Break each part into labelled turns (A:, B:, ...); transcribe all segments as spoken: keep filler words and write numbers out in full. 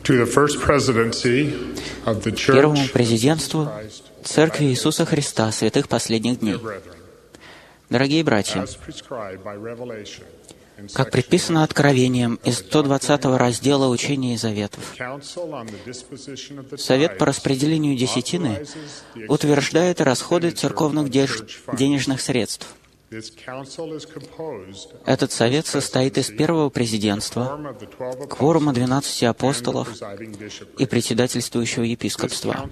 A: первому президентству Церкви Иисуса Христа святых последних дней. Дорогие братья, как предписано Откровением из сто двадцатого раздела Учения и Заветов, Совет по распределению десятины утверждает расходы церковных денежных средств. Этот совет состоит из первого президентства, кворума двенадцати апостолов и председательствующего епископства.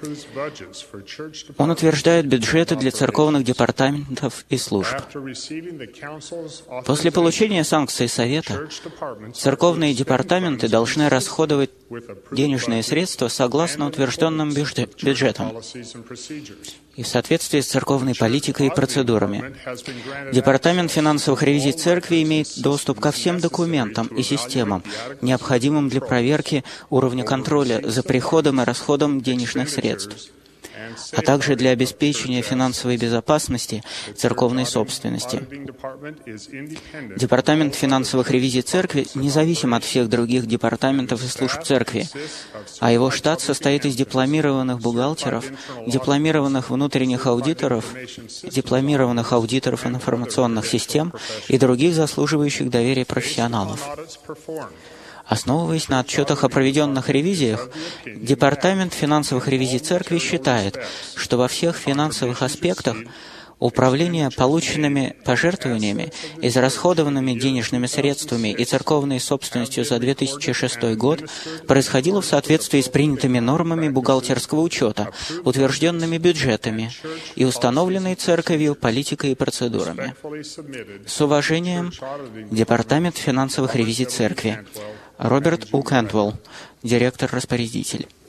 A: Он утверждает бюджеты для церковных департаментов и служб. После получения санкций Совета, церковные департаменты должны расходовать денежные средства согласно утвержденным бюджетам и в соответствии с церковной политикой и процедурами. Департамент финансовых ревизий Церкви имеет доступ ко всем документам и системам, необходимым для проверки уровня контроля за приходом и расходом денежных средств, а также для обеспечения финансовой безопасности церковной собственности. Департамент финансовых ревизий Церкви независим от всех других департаментов и служб Церкви, а его штат состоит из дипломированных бухгалтеров, дипломированных внутренних аудиторов, дипломированных аудиторов информационных систем и других заслуживающих доверия профессионалов. Основываясь на отчетах о проведенных ревизиях, Департамент финансовых ревизий Церкви считает, что во всех финансовых аспектах управление полученными пожертвованиями, израсходованными денежными средствами и церковной собственностью за две тысячи шестой год происходило в соответствии с принятыми нормами бухгалтерского учета, утвержденными бюджетами и установленной Церковью политикой и процедурами. С уважением, Департамент финансовых ревизий Церкви. Роберт У. Кентвелл, директор-распорядитель.